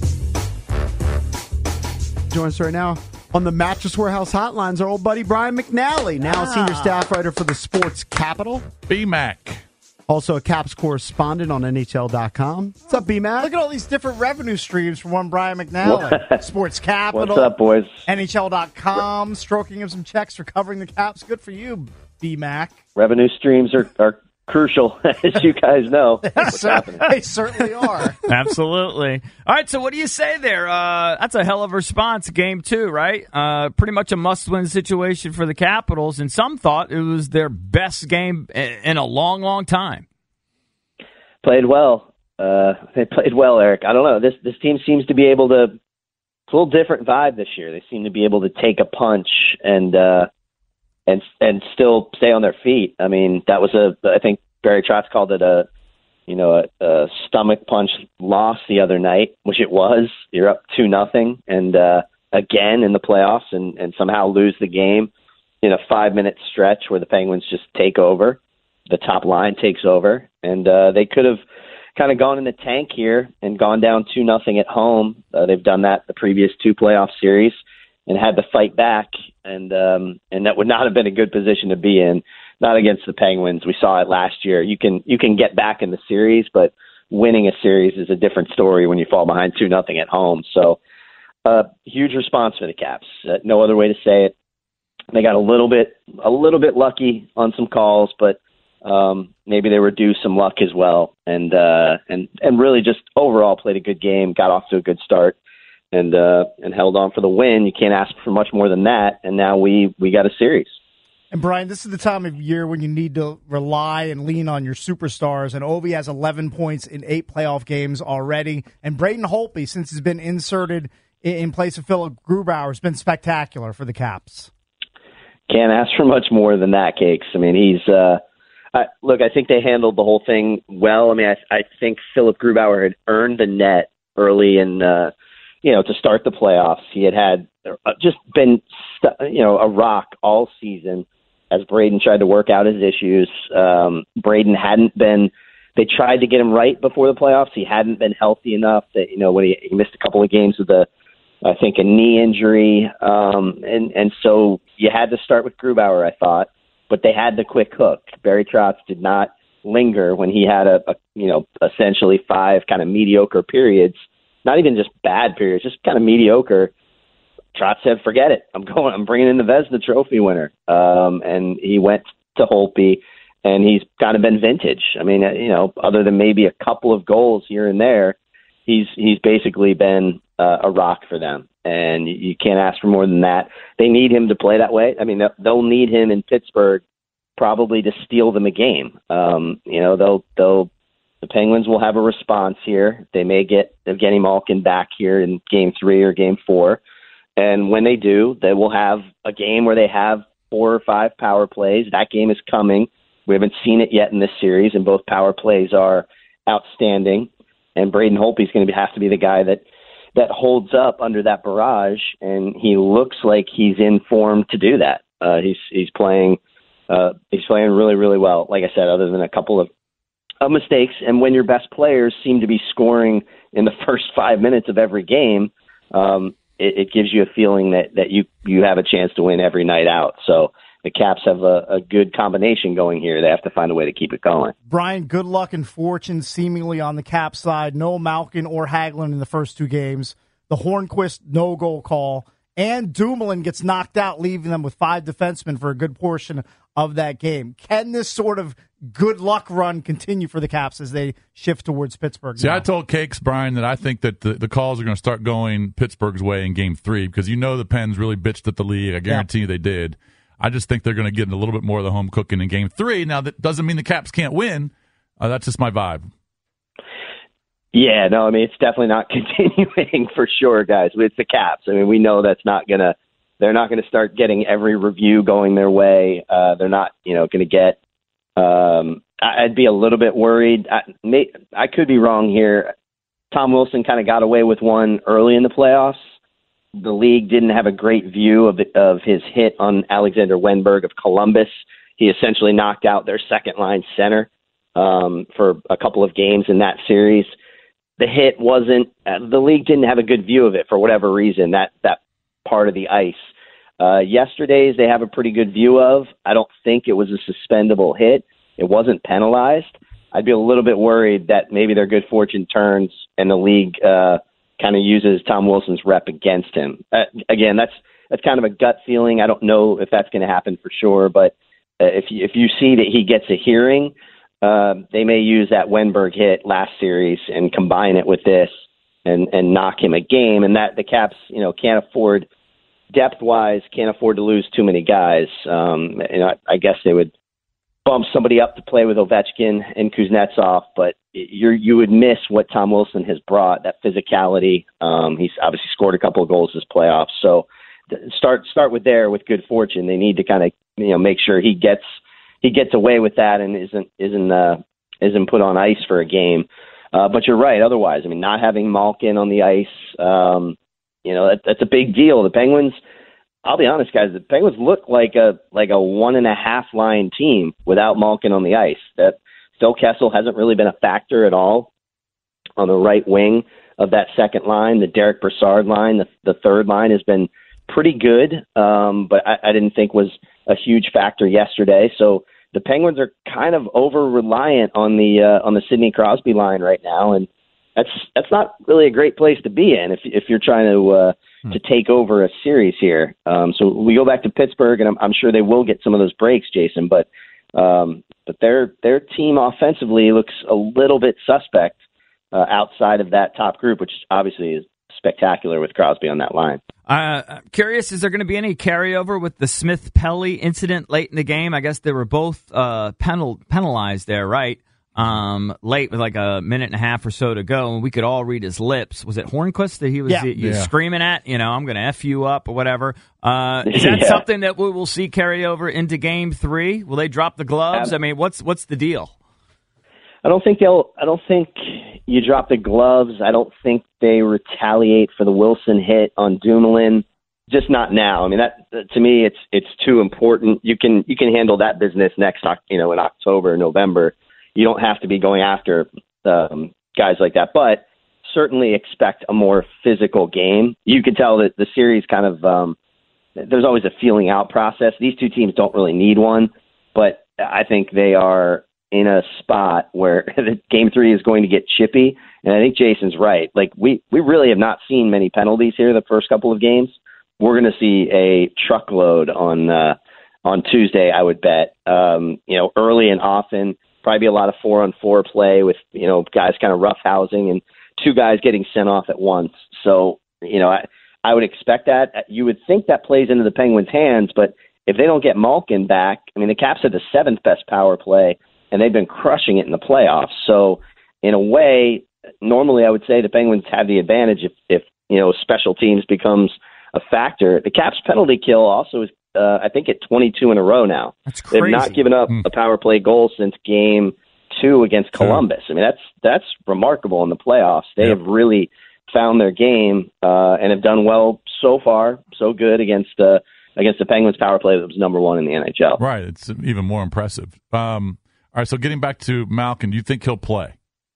Join us right now on the Mattress Warehouse hotlines. Our old buddy Brian McNally, now senior staff writer for the Sports Capital. BMAC. Also a Caps correspondent on NHL.com. What's up, B-Mac? Look at all these different revenue streams from one Brian McNally. Sports Capital. What's up, boys? NHL.com, stroking him some checks for covering the Caps. Good for you, B-Mac. Revenue streams are crucial, as you guys know. What's happening. They certainly are. Absolutely. All right, so what do you say there? That's a hell of a response, game 2, right? Pretty much a must-win situation for the Capitals, and some thought it was their best game in a long, long time. Played well. They played well, Eric. I don't know. This team seems to be able to a little different vibe this year. They seem to be able to take a punch and still stay on their feet. I mean, that was I think Barry Trotz called it a stomach punch loss the other night, which it was. You're up 2-0 and again in the playoffs and somehow lose the game in a 5-minute stretch where the Penguins just take over. The top line takes over, and they could have kind of gone in the tank here and gone down 2-0 at home. They've done that the previous 2 playoff series and had to fight back, and that would not have been a good position to be in. Not against the Penguins. We saw it last year. You can get back in the series, but winning a series is a different story when you fall behind 2-0 at home. So, huge response for the Caps. No other way to say it. They got a little bit lucky on some calls, but maybe they were due some luck as well, and really just overall played a good game, got off to a good start, and held on for the win. You can't ask for much more than that, and now we got a series. And, Brian, this is the time of year when you need to rely and lean on your superstars. And Ovi has 11 points in 8 playoff games already. And Braden Holtby, since he's been inserted in place of Philip Grubauer, has been spectacular for the Caps. Can't ask for much more than that, Cakes. I mean, he's look, I think they handled the whole thing well. I mean, I think Philip Grubauer had earned the net early in, to start the playoffs. He had just been, a rock all season as Braden tried to work out his issues. Braden hadn't been, they tried to get him right before the playoffs. He hadn't been healthy enough that, when he missed a couple of games with a knee injury. And so you had to start with Grubauer, I thought, but they had the quick hook. Barry Trotz did not linger when he had essentially 5 kind of mediocre periods, not even just bad periods, just kind of mediocre. Trotz said, forget it. I'm bringing in the Vezina Trophy winner. And he went to Holtby, and he's kind of been vintage. I mean, other than maybe a couple of goals here and there, he's basically been a rock for them. And you can't ask for more than that. They need him to play that way. I mean, they'll need him in Pittsburgh probably to steal them a game. The Penguins will have a response here. They may get Evgeny Malkin back here in Game 3 or Game 4. And when they do, they will have a game where they have 4 or 5 power plays. That game is coming. We haven't seen it yet in this series, and both power plays are outstanding. And Braden Holtby is going to have to be the guy that holds up under that barrage, and he looks like he's in form to do that. He's playing really, really well. Like I said, other than a couple of mistakes, and when your best players seem to be scoring in the first 5 minutes of every game, it gives you a feeling that you have a chance to win every night out. So the Caps have a good combination going here. They have to find a way to keep it going. Brian, good luck and fortune seemingly on the Caps side. No Malkin or Hagelin in the first 2 games. The Hornquist no-goal call. And Dumoulin gets knocked out, leaving them with 5 defensemen for a good portion of that game. Can this sort of good luck run continue for the Caps as they shift towards Pittsburgh? See, now? I told Cakes, Brian, that I think that the calls are going to start going Pittsburgh's way in Game 3 because the Pens really bitched at the league. I guarantee you they did. I just think they're going to get a little bit more of the home cooking in Game 3. Now, that doesn't mean the Caps can't win. That's just my vibe. Yeah, no, I mean, it's definitely not continuing for sure, guys. It's the Caps. I mean, we know they're not going to start getting every review going their way. They're not, going to get, I'd be a little bit worried. I could be wrong here. Tom Wilson kind of got away with one early in the playoffs. The league didn't have a great view of his hit on Alexander Wenberg of Columbus. He essentially knocked out their second-line center for a couple of games in that series. The hit wasn't the league didn't have a good view of it for whatever reason, that part of the ice. Yesterday's they have a pretty good view of. I don't think it was a suspendable hit. It wasn't penalized. I'd be a little bit worried that maybe their good fortune turns and the league kind of uses Tom Wilson's rep against him. Again, that's kind of a gut feeling. I don't know if that's going to happen for sure, but if you see that he gets a hearing, they may use that Wenberg hit last series and combine it with this and knock him a game. And that the Caps, can't afford depth-wise, can't afford to lose too many guys. I guess they would bump somebody up to play with Ovechkin and Kuznetsov, but you would miss what Tom Wilson has brought, that physicality. He's obviously scored a couple of goals this playoffs. So start with with good fortune. They need to kind of make sure he gets away with that and isn't put on ice for a game. But you're right. Otherwise, I mean, not having Malkin on the ice, that's a big deal. The Penguins, I'll be honest, guys, the Penguins look like a 1.5 line team without Malkin on the ice. That Phil Kessel hasn't really been a factor at all on the right wing of that second line. The Derek Brassard line, the third line, has been pretty good, but I didn't think was a huge factor yesterday. So the Penguins are kind of over reliant on the Sidney Crosby line right now, and that's not really a great place to be in if you're trying to take over a series here. So we go back to Pittsburgh, and I'm sure they will get some of those breaks, Jason. But their team offensively looks a little bit suspect outside of that top group, which obviously is spectacular with Crosby on that line. Curious, is there going to be any carryover with the Smith-Pelly incident late in the game? I guess they were both penalized there, right? Late with like a minute and a half or so to go, and we could all read his lips. Was it Hornquist that he was screaming at? I'm going to F you up or whatever. Is that something that we will see carry over into Game 3? Will they drop the gloves? I mean, what's the deal? I don't think you drop the gloves. I don't think they retaliate for the Wilson hit on Dumoulin. Just not now. I mean, that to me, it's too important. You can handle that business next, in October, November. You don't have to be going after guys like that, but certainly expect a more physical game. You could tell that the series kind of there's always a feeling out process. These two teams don't really need one, but I think they are in a spot where Game 3 is going to get chippy. And I think Jason's right. Like we really have not seen many penalties here the first couple of games. We're going to see a truckload on Tuesday, I would bet. Early and often. Probably be a lot of 4-on-4 play with, guys kind of roughhousing and two guys getting sent off at once. So, I would expect that. You would think that plays into the Penguins' hands, but if they don't get Malkin back, I mean, the Caps had the 7th best power play, and they've been crushing it in the playoffs. So, in a way, normally I would say the Penguins have the advantage if special teams becomes a factor. The Caps penalty kill also is I think at 22 in a row now. That's crazy. They've not given up a power play goal since Game 2 against Columbus. I mean, that's remarkable in the playoffs. They have really found their game and have done well so far, so good against the Penguins power play that was number 1 in the NHL. Right, it's even more impressive. All right, so getting back to Malkin, do you think he'll play?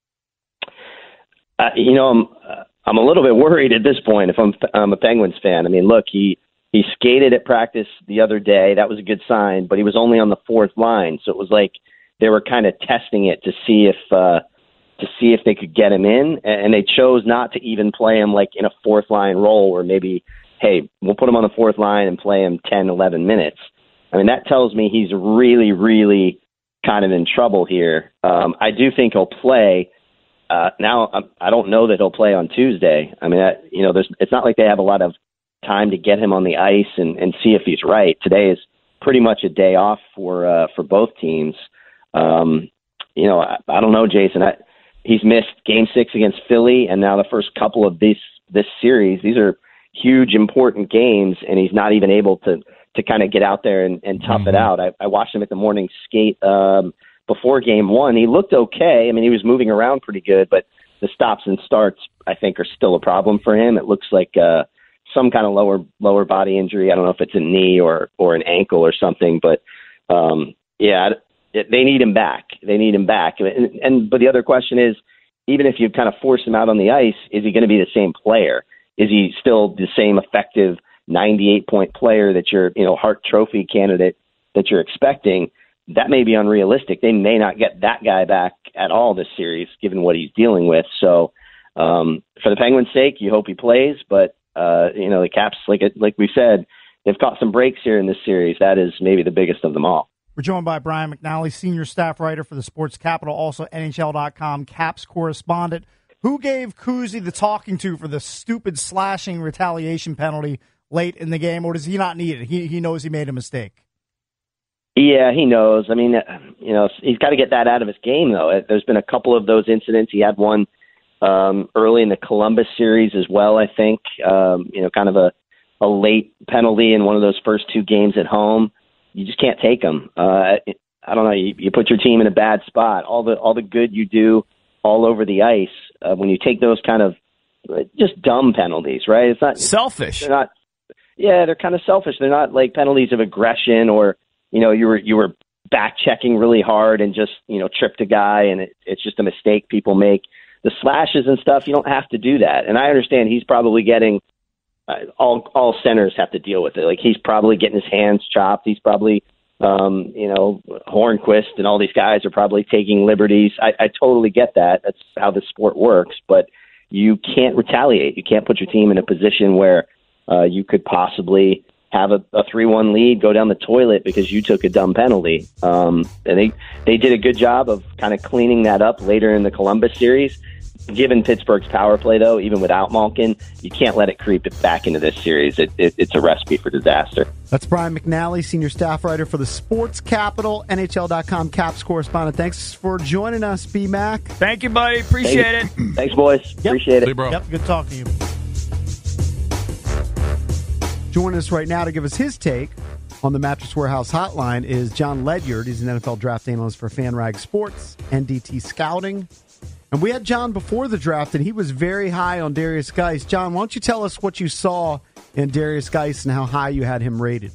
I'm a little bit worried at this point if I'm a Penguins fan. I mean, look, He skated at practice the other day. That was a good sign, but he was only on the 4th line. So it was like they were kind of testing it to see if they could get him in. And they chose not to even play him like in a 4th line role where maybe, hey, we'll put him on the 4th line and play him 10, 11 minutes. I mean, that tells me he's really, really kind of in trouble here. I do think he'll play. Now, I don't know that he'll play on Tuesday. I mean, it's not like they have a lot of time to get him on the ice and see if he's right. Today is pretty much a day off for both teams. I don't know, Jason. He's missed Game 6 against Philly, and now the first couple of this series. These are huge, important games, and he's not even able to kind of get out there and tough it out. I watched him at the morning skate before Game 1. He looked okay. I mean, he was moving around pretty good, but the stops and starts, I think, are still a problem for him. It looks like some kind of lower body injury. I don't know if it's a knee or an ankle or something, but they need him back. They need him back. But the other question is, even if you kind of force him out on the ice, is he going to be the same player? Is he still the same effective 98-point player that you're, Hart Trophy candidate that you're expecting? That may be unrealistic. They may not get that guy back at all this series, given what he's dealing with. So, for the Penguins' sake, you hope he plays, but the Caps, like we said, they've caught some breaks here in this series. That is maybe the biggest of them all. We're joined by Brian McNally, senior staff writer for the Sports Capital, also NHL.com Caps correspondent. Who gave Kuzi the talking to for the stupid slashing retaliation penalty late in the game, or does he not need it? He knows he made a mistake. Yeah, he knows. I mean, he's got to get that out of his game, though. There's been a couple of those incidents. He had one early in the Columbus series as well, I think. Kind of a late penalty in one of those first 2 games at home. You just can't take them. I don't know. You put your team in a bad spot. All the good you do all over the ice, when you take those kind of just dumb penalties, right? It's not selfish. They're not. Yeah, they're kind of selfish. They're not like penalties of aggression or you were back checking really hard and just tripped a guy and it's just a mistake people make. The slashes and stuff, you don't have to do that. And I understand he's probably getting all centers have to deal with it. Like he's probably getting his hands chopped. He's probably Hornquist and all these guys are probably taking liberties. I totally get that. That's how the sport works. But you can't retaliate. You can't put your team in a position where you could possibly have a 3-1 lead go down the toilet because you took a dumb penalty. And they did a good job of kind of cleaning that up later in the Columbus series. Given Pittsburgh's power play, though, even without Malkin, you can't let it creep back into this series. It's a recipe for disaster. That's Brian McNally, senior staff writer for the Sports Capital, NHL.com Caps correspondent. Thanks for joining us, B-Mac. Thank you, buddy. Appreciate it. Thanks, boys. Yep. Appreciate it. See you, bro. Yep, good talking to you. Joining us right now to give us his take on the Mattress Warehouse hotline is John Ledyard. He's an NFL draft analyst for FanRag Sports, NDT Scouting. And we had John before the draft, and he was very high on Darius Geis. John, why don't you tell us what you saw in Darius Geis and how high you had him rated?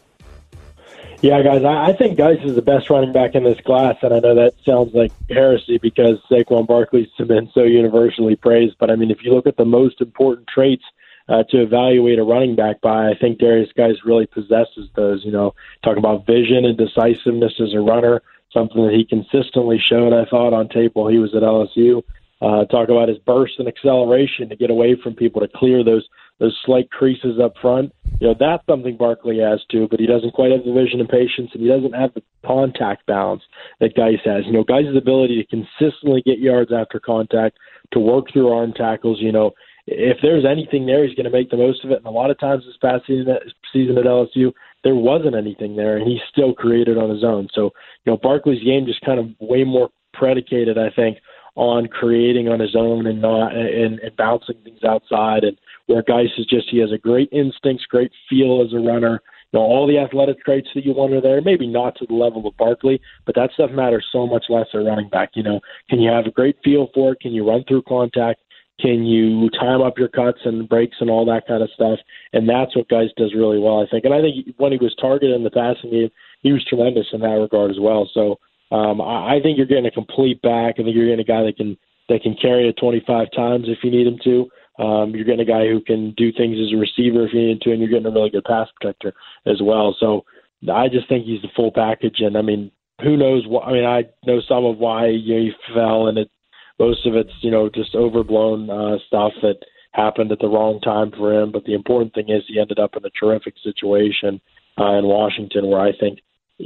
Yeah, guys, I think Geis is the best running back in this class, and I know that sounds like heresy because Saquon Barkley's been so universally praised. But, I mean, if you look at the most important traits to evaluate a running back by, I think Darius Geis really possesses those. Talking about vision and decisiveness as a runner, something that he consistently showed, I thought, on tape while he was at LSU. Talk about his burst and acceleration to get away from people, to clear those slight creases up front. That's something Barkley has too, but he doesn't quite have the vision and patience, and he doesn't have the contact balance that Geis has. Geis' ability to consistently get yards after contact, to work through arm tackles, if there's anything there, he's going to make the most of it. And a lot of times this past season at LSU, there wasn't anything there, and he still created on his own. So, Barkley's game just kind of way more predicated, I think, on creating on his own and not and bouncing things outside. And where Geis is he has a great instincts, great feel as a runner. All the athletic traits that you want are there. Maybe not to the level of Barkley, but that stuff matters so much less at running back. Can you have a great feel for it? Can you run through contact? Can you time up your cuts and breaks and all that kind of stuff? And that's what Geis does really well, I think. And I think when he was targeted in the passing game, he was tremendous in that regard as well. So I think you're getting a complete back. I think you're getting a guy that can carry it 25 times if you need him to. You're getting a guy who can do things as a receiver if you need him to, and you're getting a really good pass protector as well. So I just think he's the full package. And, I mean, who knows what – I mean, I know some of why he fell, and most of it's, just overblown stuff that happened at the wrong time for him. But the important thing is he ended up in a terrific situation in Washington where I think,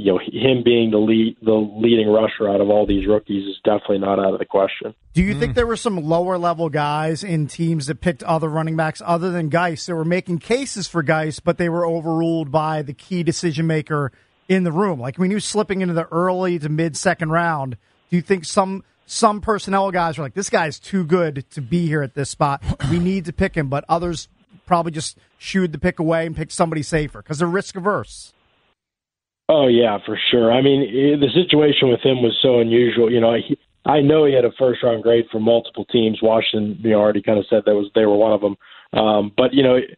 him being the leading rusher out of all these rookies is definitely not out of the question. Do you think there were some lower-level guys in teams that picked other running backs other than Geis that were making cases for Geis, but they were overruled by the key decision-maker in the room? Like when he was slipping into the early to mid-second round, do you think some personnel guys were like, this guy's too good to be here at this spot, we need to pick him, but others probably just shooed the pick away and picked somebody safer because they're risk-averse? Oh, yeah, for sure. I mean, the situation with him was so unusual. I know he had a first-round grade for multiple teams. Washington, already kind of said they were one of them. But,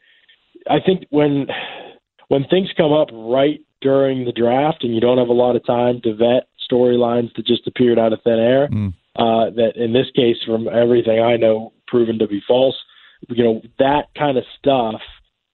I think when things come up right during the draft and you don't have a lot of time to vet storylines that just appeared out of thin air, that in this case, from everything I know, proven to be false, that kind of stuff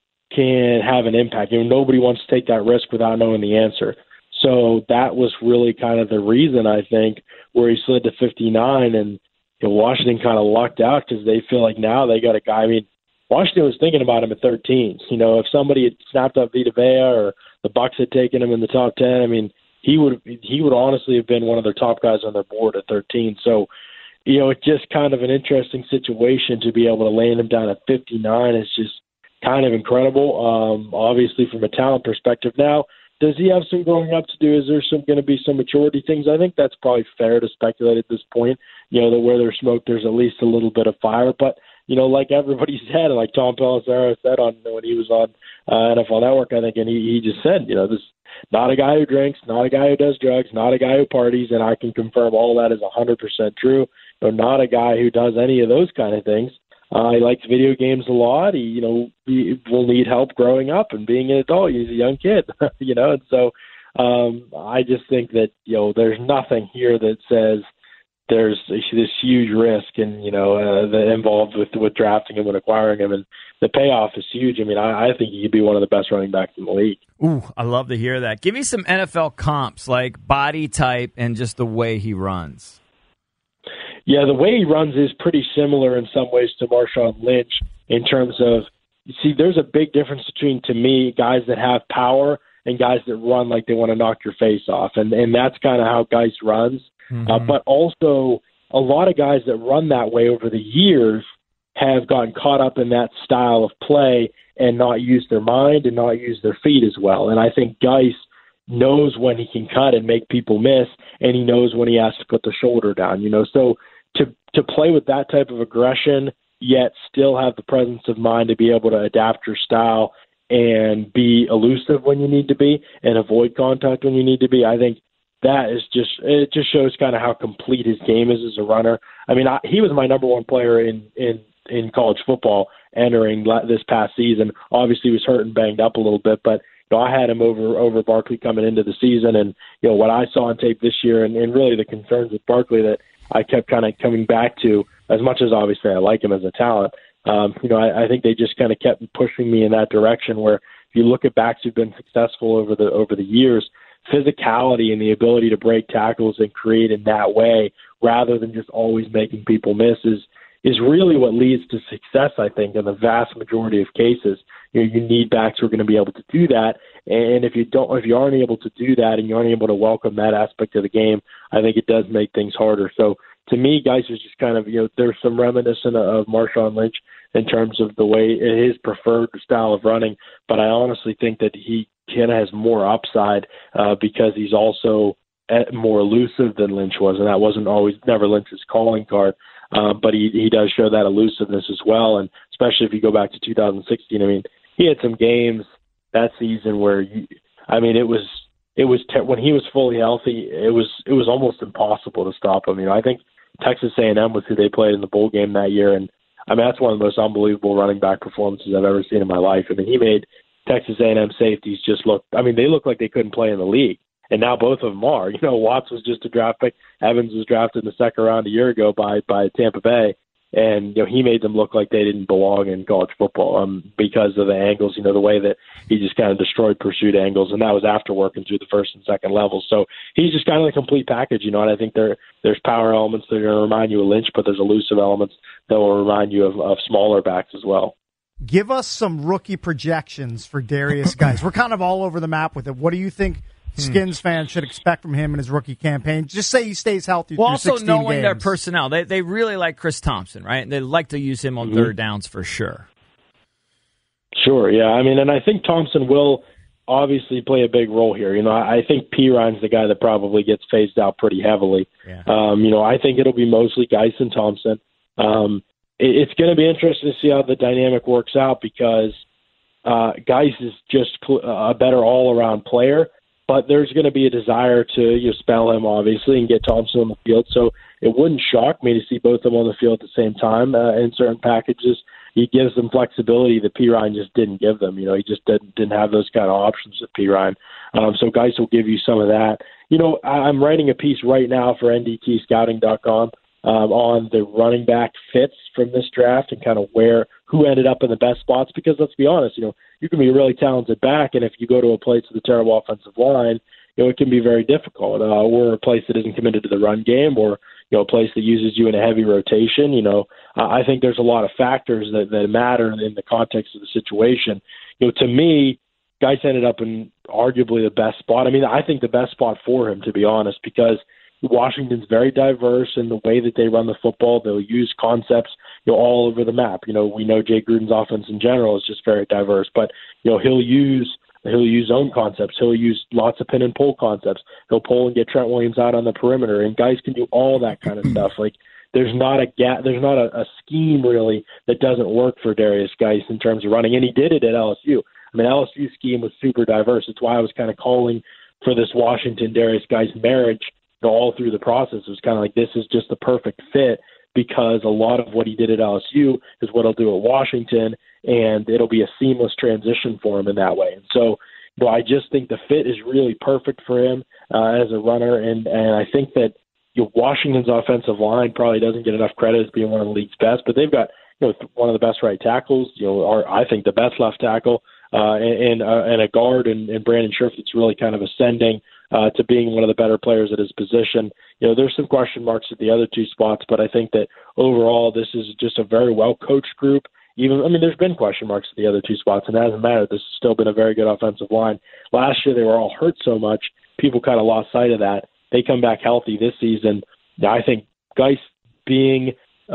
can have an impact. Nobody wants to take that risk without knowing the answer. So that was really kind of the reason, I think, where he slid to 59, and Washington kind of lucked out because they feel like now they got a guy. I mean, Washington was thinking about him at 13. If somebody had snapped up Vita Vea or the Bucs had taken him in the top 10, I mean, he would honestly have been one of their top guys on their board at 13. So, it's just kind of an interesting situation to be able to land him down at 59. It's just kind of incredible. Obviously, from a talent perspective now, does he have some growing up to do? Is there going to be some maturity things? I think that's probably fair to speculate at this point. That where there's smoke, there's at least a little bit of fire. But like everybody said, like Tom Pelissero said when he was on NFL Network, I think, and he just said, this not a guy who drinks, not a guy who does drugs, not a guy who parties, and I can confirm all that is 100% true. Not a guy who does any of those kind of things. He likes video games a lot. He will need help growing up and being an adult. He's a young kid, and so I just think that there's nothing here that says there's this huge risk and that involved with drafting him and acquiring him, and the payoff is huge. I mean, I think he could be one of the best running backs in the league. Ooh, I love to hear that. Give me some NFL comps, like body type and just the way he runs. Yeah, the way he runs is pretty similar in some ways to Marshawn Lynch in terms of, there's a big difference between, to me, guys that have power and guys that run like they want to knock your face off. And that's kind of how Geis runs. Mm-hmm. But also, a lot of guys that run that way over the years have gotten caught up in that style of play and not used their mind and not used their feet as well. And I think Geis knows when he can cut and make people miss, and he knows when he has to put the shoulder down. So to play with that type of aggression, yet still have the presence of mind to be able to adapt your style and be elusive when you need to be and avoid contact when you need to be, I think that is it just shows kind of how complete his game is as a runner. I mean, he was my number one player in college football entering this past season. Obviously, he was hurt and banged up a little bit, but I had him over Barkley coming into the season, and what I saw on tape this year, and really the concerns with Barkley that I kept kind of coming back to, as much as obviously I like him as a talent. I think they just kind of kept pushing me in that direction. Where if you look at backs who've been successful over the years, physicality and the ability to break tackles and create in that way, rather than just always making people miss, is really what leads to success, I think, in the vast majority of cases. You need backs who are going to be able to do that, and if you aren't able to do that and you aren't able to welcome that aspect of the game, I think it does make things harder. So to me, Geis is just kind of, there's some reminiscent of Marshawn Lynch in terms of the way his preferred style of running, but I honestly think that he kind of has more upside because he's also more elusive than Lynch was, and that wasn't never Lynch's calling card. But he does show that elusiveness as well, and especially if you go back to 2016. I mean, he had some games that season where it was when he was fully healthy, it was almost impossible to stop him. I think Texas A&M was who they played in the bowl game that year, and that's one of the most unbelievable running back performances I've ever seen in my life. He made Texas A&M safeties just look. They looked like they couldn't play in the league. And now both of them are. Watts was just a draft pick. Evans was drafted in the second round a year ago by Tampa Bay. And, he made them look like they didn't belong in college football because of the angles, the way that he just kind of destroyed pursuit angles. And that was after working through the first and second levels. So he's just kind of the complete package, and I think there's power elements that are going to remind you of Lynch, but there's elusive elements that will remind you of smaller backs as well. Give us some rookie projections for Derrius Guice. We're kind of all over the map with it. What do you think Skins fans should expect from him in his rookie campaign? Just say he stays healthy through 16 games. Also knowing their personnel. They really like Chris Thompson, right? They like to use him on third downs for sure. Sure, yeah. And I think Thompson will obviously play a big role here. I think Perine's the guy that probably gets phased out pretty heavily. Yeah. I think it'll be mostly Geis and Thompson. It's going to be interesting to see how the dynamic works out because Geis is just a better all-around player. But there's going to be a desire to spell him, obviously, and get Thompson on the field. So it wouldn't shock me to see both of them on the field at the same time in certain packages. He gives them flexibility that Perine just didn't give them. He just didn't have those kind of options with Perine. So Geis will give you some of that. I'm writing a piece right now for NDTscouting.com on the running back fits from this draft and kind of who ended up in the best spots. Because let's be honest, you can be a really talented back, and if you go to a place with a terrible offensive line, it can be very difficult. Or a place that isn't committed to the run game, or a place that uses you in a heavy rotation. I think there's a lot of factors that matter in the context of the situation. To me, Geis ended up in arguably the best spot. I think the best spot for him, to be honest, because Washington's very diverse in the way that they run the football. They'll use concepts, all over the map. We know Jay Gruden's offense in general is just very diverse, but he'll use He'll use zone concepts. He'll use lots of pin and pull concepts. He'll pull and get Trent Williams out on the perimeter, and guys can do all that kind of stuff. Like, there's not a scheme really that doesn't work for Darius Geis in terms of running, and he did it at LSU. I mean, LSU's scheme was super diverse. It's why I was kind of calling for this Washington Darius Geis marriage all through the process. It was kind of like, this is just the perfect fit, because a lot of what he did at LSU is what he'll do at Washington, and it'll be a seamless transition for him in that way. And so, I just think the fit is really perfect for him as a runner, and I think that Washington's offensive line probably doesn't get enough credit as being one of the league's best, but they've got one of the best right tackles, or I think the best left tackle, and a guard and Brandon Scherff that's really kind of ascending to being one of the better players at his position. There's some question marks at the other two spots, but I think that overall this is just a very well-coached group. There's been question marks at the other two spots, and it hasn't mattered. This has still been a very good offensive line. Last year they were all hurt so much, people kind of lost sight of that. They come back healthy this season. I think Geis being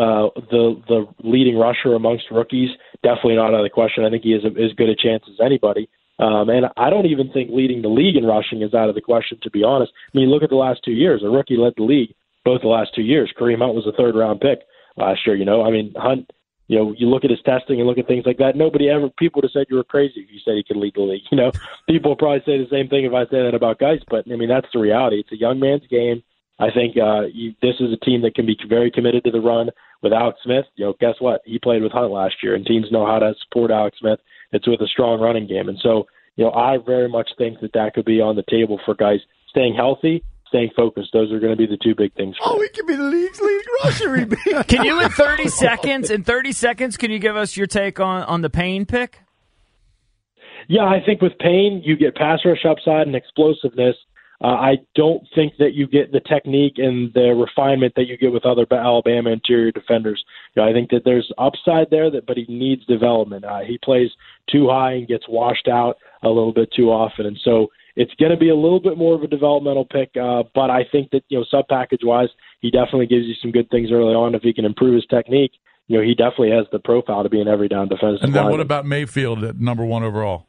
the leading rusher amongst rookies, definitely not out of the question. I think he has as good a chance as anybody. And I don't even think leading the league in rushing is out of the question, to be honest. Look at the last 2 years. A rookie led the league both the last 2 years. Kareem Hunt was a third-round pick last year. Hunt, you look at his testing and look at things like that. People would have said you were crazy if you said he could lead the league. People will probably say the same thing if I say that about Geis, but that's the reality. It's a young man's game. I think this is a team that can be very committed to the run with Alex Smith. Guess what? He played with Hunt last year, and teams know how to support Alex Smith. It's with a strong running game. And so, I very much think that could be on the table for guys staying healthy, staying focused. Those are going to be the two big things. He could be the league's leading rusher. Can you, in 30 seconds, can you give us your take on the Payne pick? Yeah, I think with Payne, you get pass rush upside and explosiveness. I don't think that you get the technique and the refinement that you get with other Alabama interior defenders. I think that there's upside there, but he needs development. He plays too high and gets washed out a little bit too often. And so it's going to be a little bit more of a developmental pick, but I think that, sub-package-wise, he definitely gives you some good things early on. If he can improve his technique, he definitely has the profile to be an every-down defensive And then lineman. what about Mayfield at number 1 overall?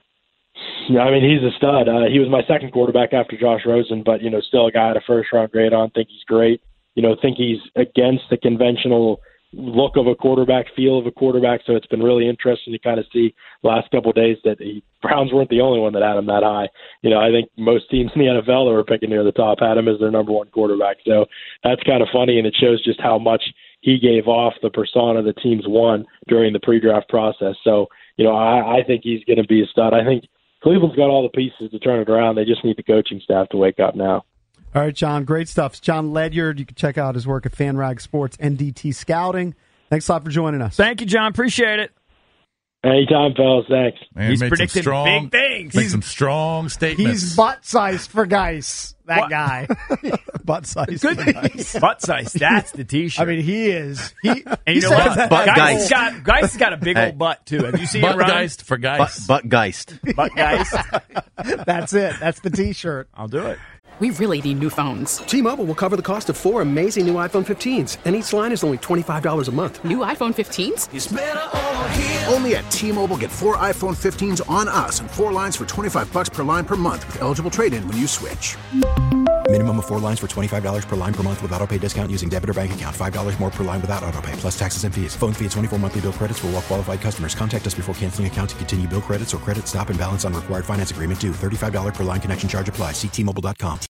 Yeah, he's a stud. He was my second quarterback after Josh Rosen, but, still a guy at a first-round grade on. Think he's great. Think he's against the conventional look of a quarterback, feel of a quarterback, so it's been really interesting to kind of see the last couple of days that Browns weren't the only one that had him that high. I think most teams in the NFL that were picking near the top had him as their number 1 quarterback, so that's kind of funny, and it shows just how much he gave off the persona the teams won during the pre-draft process. So, I think he's going to be a stud. I think Cleveland's got all the pieces to turn it around. They just need the coaching staff to wake up now. All right, John, great stuff. It's John Ledyard. You can check out his work at FanRag Sports, NDT Scouting. Thanks a lot for joining us. Thank you, John. Appreciate it. Anytime, fellas. Thanks. Man, he's predicted big things. Make some strong statements. He's butt-sized for Geis, that guy. Butt-sized for Geis. Butt-sized. That's the T-shirt. He is. And you know what? Geis has got a big old butt, too. Have you seen it run? Butt-geist for Geist. Butt-geist. Butt-geist. That's it. That's the T-shirt. I'll do it. We really need new phones. T-Mobile will cover the cost of 4 amazing new iPhone 15s, and each line is only $25 a month. New iPhone 15s? It's better over here. Only at T-Mobile, get 4 iPhone 15s on us and 4 lines for $25 per line per month with eligible trade-in when you switch. Minimum of 4 lines for $25 per line per month with auto pay discount using debit or bank account. $5 more per line without auto pay, plus taxes and fees. Phone fee at 24 monthly bill credits for well-qualified customers. Contact us before canceling account to continue bill credits or credit stop and balance on required finance agreement due. $35 per line connection charge applies. See T-Mobile.com.